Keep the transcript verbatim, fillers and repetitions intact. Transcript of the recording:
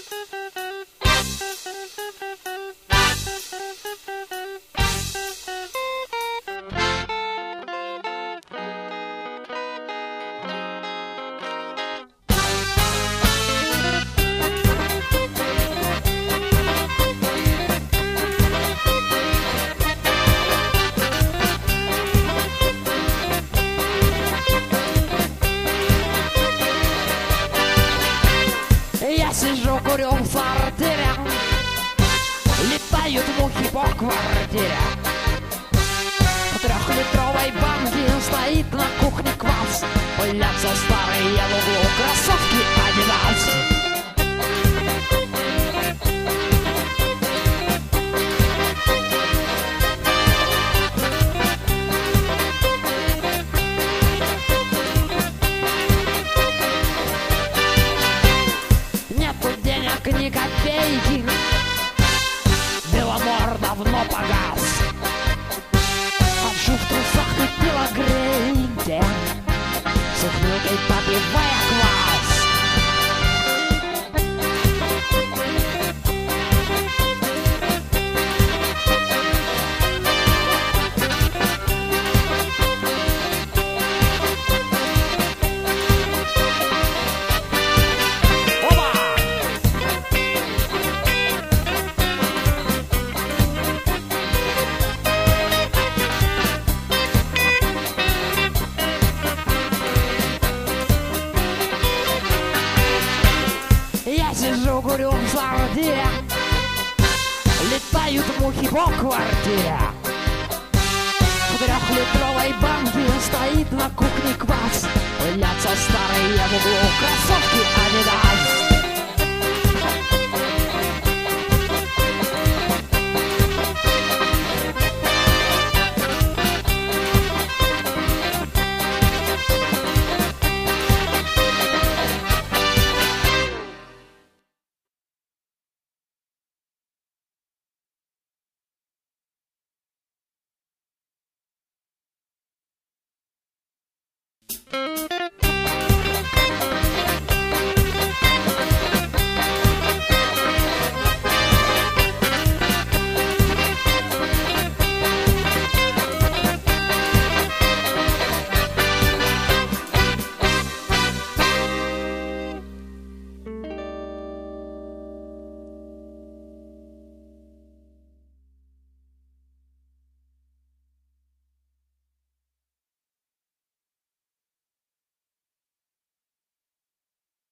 Сижу, курю в сортире, летают мухи по квартире. В трехлитровой банке стоит на кухне квас, пылятся старые в углу кроссовки Adidas. Ни копейки, Беломор давно погас. Ходжу в трусах и телогрейке, с ухмылкой попивая квас. Я сижу, курю в сортире, летают мухи по квартире. В трехлитровой банке стоит на кухне квас, пылятся старые в углу кроссовки Adidas.